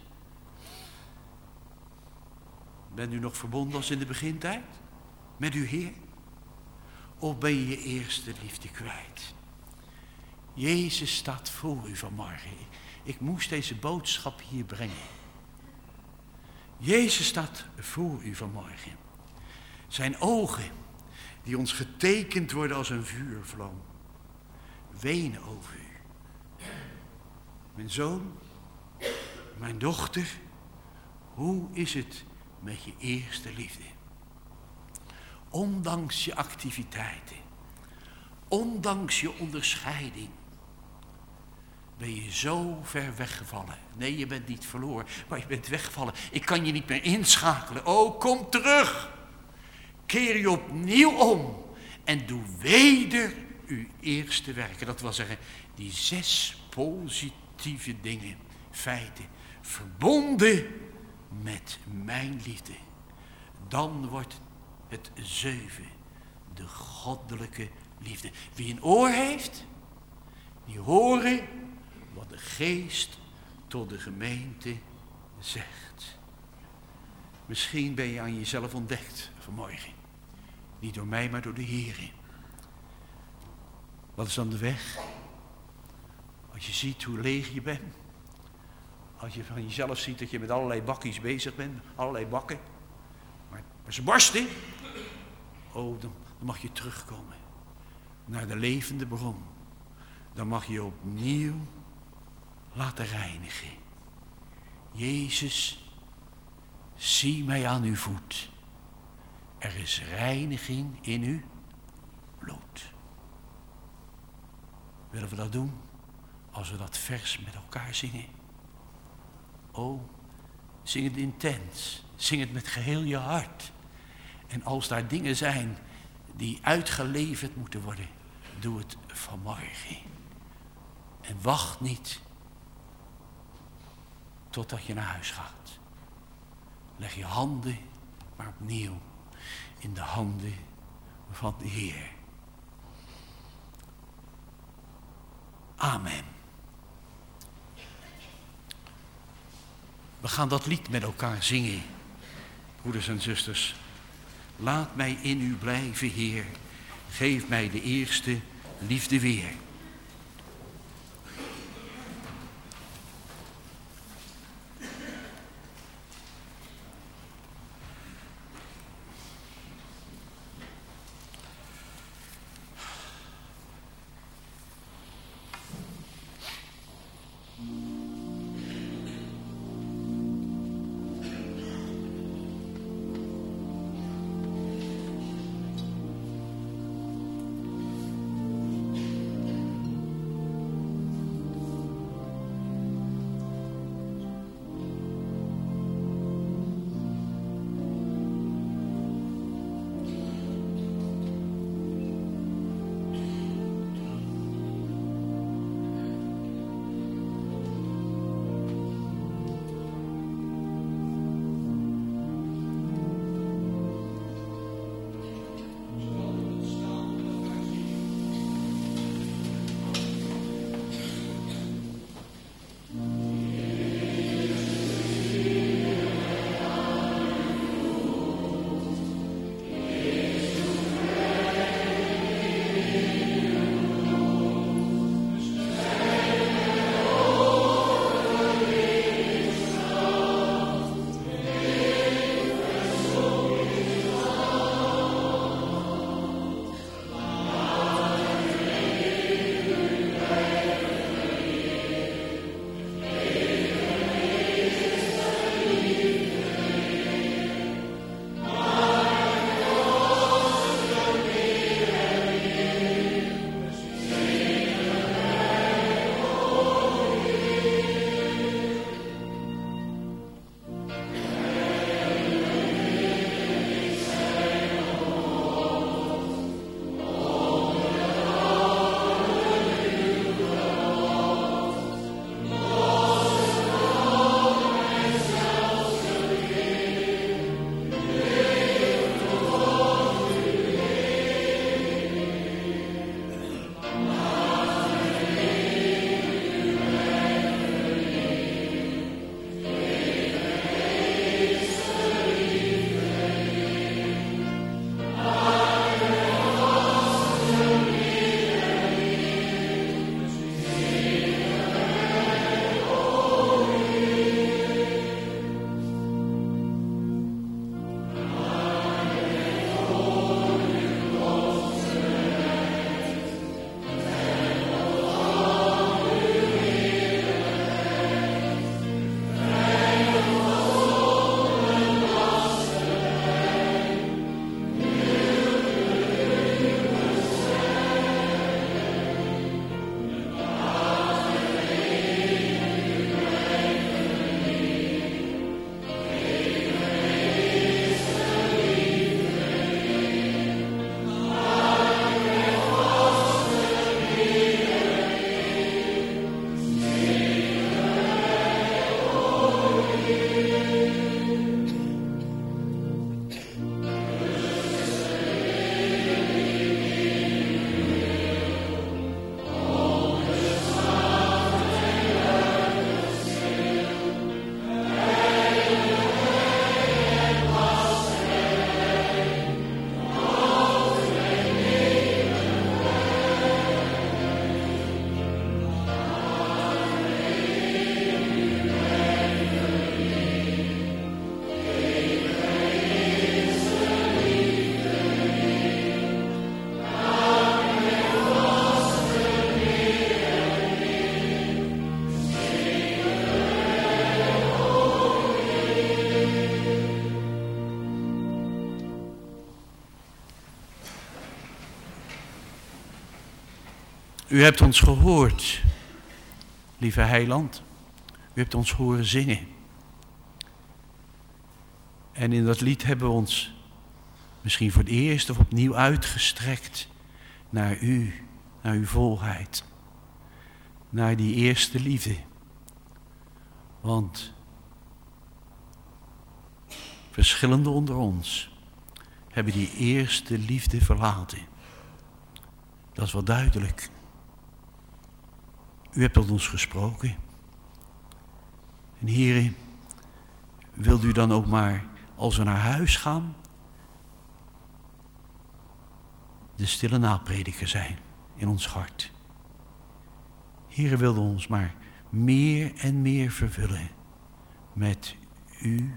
Bent u nog verbonden als in de begintijd met uw Heer? Of ben je je eerste liefde kwijt? Jezus staat voor u vanmorgen. Ik moest deze boodschap hier brengen. Jezus staat voor u vanmorgen. Zijn ogen, die ons getekend worden als een vuurvlam, wenen over u. Mijn zoon, mijn dochter, hoe is het met je eerste liefde? Ondanks je activiteiten, ondanks je onderscheiding, ben je zo ver weggevallen. Nee, je bent niet verloren, maar je bent weggevallen. Ik kan je niet meer inschakelen. Oh, kom terug. Keer je opnieuw om en doe weder uw eerste werken. Dat wil zeggen, die 6 positieve dingen, feiten, verbonden met mijn liefde. Dan wordt het 7, de goddelijke liefde. Wie een oor heeft, die horen wat de Geest tot de gemeente zegt. Misschien ben je aan jezelf ontdekt vanmorgen. Niet door mij, maar door de Heer. Wat is dan de weg? Als je ziet hoe leeg je bent. Als je van jezelf ziet dat je met allerlei bakjes bezig bent. Allerlei bakken. Maar ze barsten. Oh, dan mag je terugkomen. Naar de levende bron. Dan mag je opnieuw laten reinigen. Jezus, zie mij aan uw voet. Er is reiniging in uw bloed. Willen we dat doen? Als we dat vers met elkaar zingen. Oh, zing het intens. Zing het met geheel je hart. En als daar dingen zijn die uitgeleverd moeten worden, doe het vanmorgen. En wacht niet totdat je naar huis gaat. Leg je handen maar opnieuw in de handen van de Heer. Amen. We gaan dat lied met elkaar zingen, broeders en zusters. Laat mij in u blijven, Heer. Geef mij de eerste liefde weer. U hebt ons gehoord, lieve Heiland. U hebt ons horen zingen. En in dat lied hebben we ons misschien voor het eerst of opnieuw uitgestrekt naar u, naar uw volheid. Naar die eerste liefde. Want verschillende onder ons hebben die eerste liefde verlaten. Dat is wel duidelijk. U hebt tot ons gesproken. En heren, wilt u dan ook maar, als we naar huis gaan, de stille naprediker zijn in ons hart. Heren, wilde ons maar meer en meer vervullen met u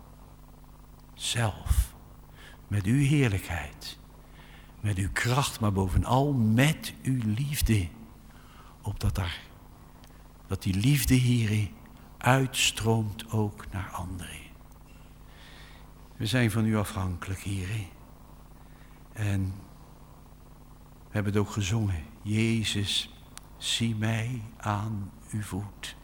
zelf, met uw heerlijkheid, met uw kracht, maar bovenal met uw liefde. Opdat dat die liefde, Heren, uitstroomt ook naar anderen. We zijn van u afhankelijk, Heren. En we hebben het ook gezongen. Jezus, zie mij aan uw voet.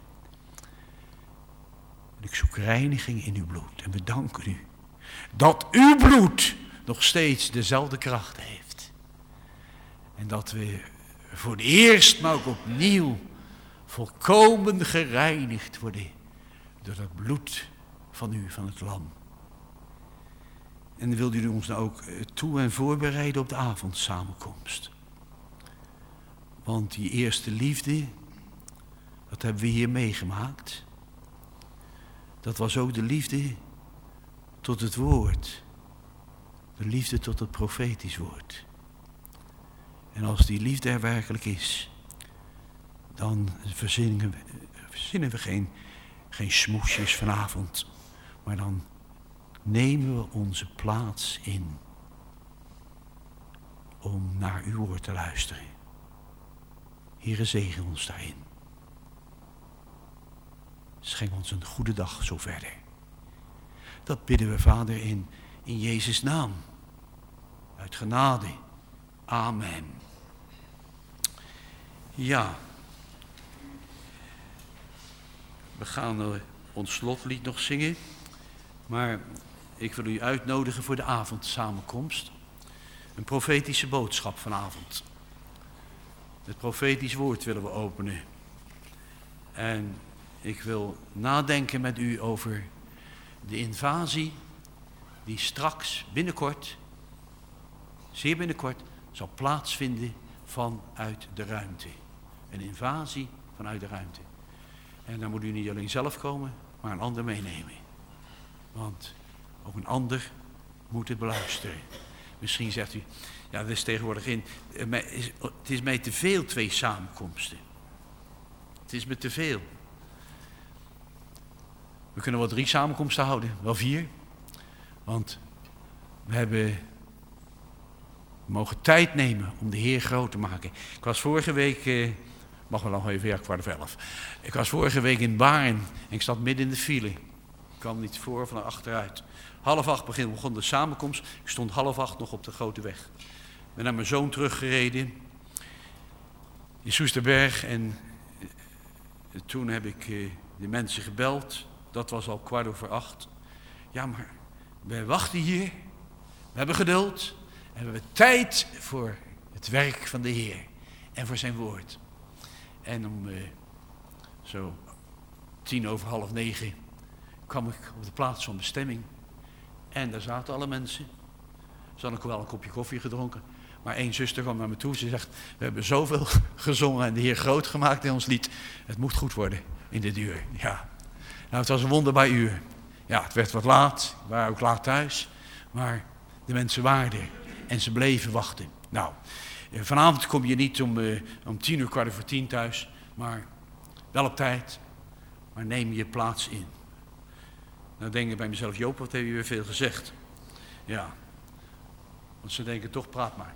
En ik zoek reiniging in uw bloed. En we danken u dat uw bloed nog steeds dezelfde kracht heeft. En dat we voor het eerst, maar ook opnieuw, volkomen gereinigd worden door het bloed van u, van het lam. En wilt u ons nou ook toe en voorbereiden op de avondsamenkomst. Want die eerste liefde, dat hebben we hier meegemaakt. Dat was ook de liefde tot het woord. De liefde tot het profetisch woord. En als die liefde er werkelijk is, dan verzinnen we geen smoesjes vanavond. Maar dan nemen we onze plaats in om naar uw woord te luisteren. Heere, zegen ons daarin. Schenk ons een goede dag zo verder. Dat bidden we, Vader, in Jezus' naam. Uit genade. Amen. Ja. We gaan ons slotlied nog zingen. Maar ik wil u uitnodigen voor de avondsamenkomst. Een profetische boodschap vanavond. Het profetisch woord willen we openen. En ik wil nadenken met u over de invasie die straks binnenkort, zeer binnenkort, zal plaatsvinden vanuit de ruimte. Een invasie vanuit de ruimte. En dan moet u niet alleen zelf komen, maar een ander meenemen. Want ook een ander moet het beluisteren. Misschien zegt u, ja, dat is tegenwoordig het is mij te veel 2 samenkomsten. Het is me te veel. We kunnen wel 3 samenkomsten houden, wel 4. Want we mogen tijd nemen om de Heer groot te maken. Ik was vorige week, mag wel nog even, ja, 11:15. Ik was vorige week in Baarn en ik zat midden in de file. Ik kwam niet voor van achteruit. 7:30 begon de samenkomst. Ik stond 7:30 nog op de grote weg. Ik ben naar mijn zoon teruggereden in Soesterberg en toen heb ik de mensen gebeld. Dat was al 7:15. Ja, maar wij wachten hier. We hebben geduld. En we hebben tijd voor het werk van de Heer. En voor zijn woord. En om zo 9:10 kwam ik op de plaats van bestemming. En daar zaten alle mensen. Ze hadden ook wel een kopje koffie gedronken. Maar één zuster kwam naar me toe. Ze zegt, we hebben zoveel gezongen en de Heer groot gemaakt in ons lied. Het moet goed worden in dit uur. Ja. Nou, het was een wonderbaar uur. Ja, het werd wat laat. We waren ook laat thuis. Maar de mensen waren er. En ze bleven wachten. Nou, vanavond kom je niet om 10:00, 9:15 thuis. Maar wel op tijd. Maar neem je plaats in. Nou denk ik bij mezelf, Joop, wat heb je weer veel gezegd? Ja. Want ze denken toch, praat maar.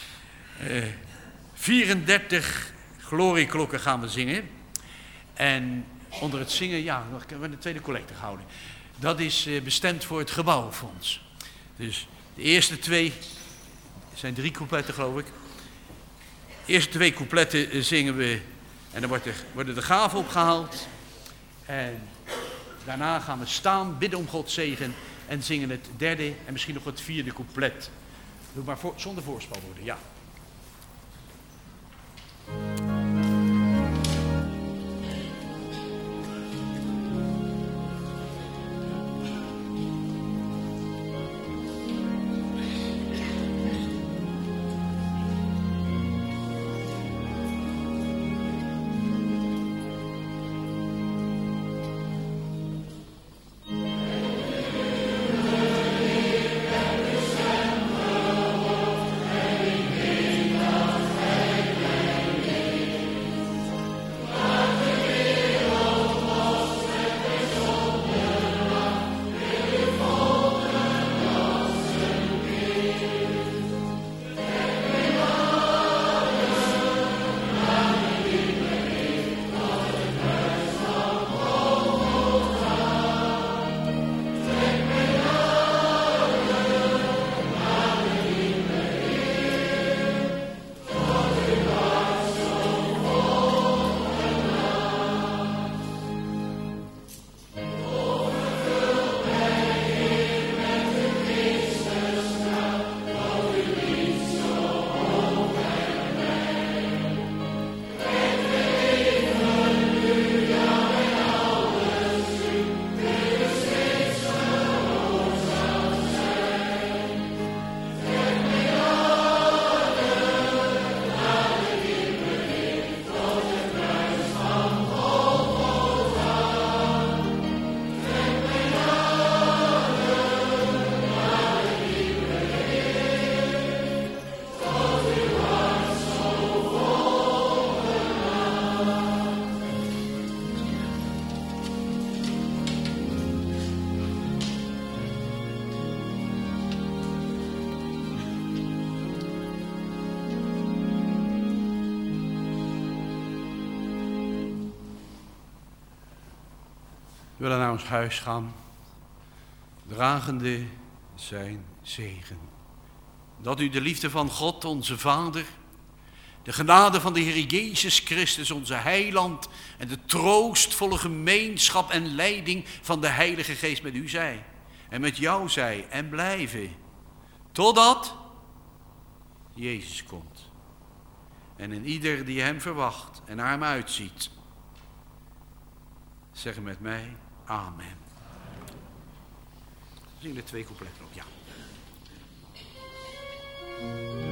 34 glorieklokken gaan we zingen. En onder het zingen, ja, dan kunnen we de tweede collecte houden. Dat is bestemd voor het gebouwenfonds. Dus de eerste 2 zijn 3 coupletten, geloof ik. De eerste 2 coupletten zingen we en dan worden de gaven opgehaald. En daarna gaan we staan, bidden om Gods zegen en zingen het 3e en misschien nog het 4e couplet. Doe maar zonder voorspelwoorden, ja. We willen naar ons huis gaan, dragende zijn zegen. Dat u de liefde van God, onze Vader, de genade van de Heer Jezus Christus, onze Heiland, en de troostvolle gemeenschap en leiding van de Heilige Geest met u zij. En met jou zij en blijven. Totdat Jezus komt. En in ieder die hem verwacht en naar hem uitziet. Zeggen met mij, amen. Zing de 2 coupletten op, ja.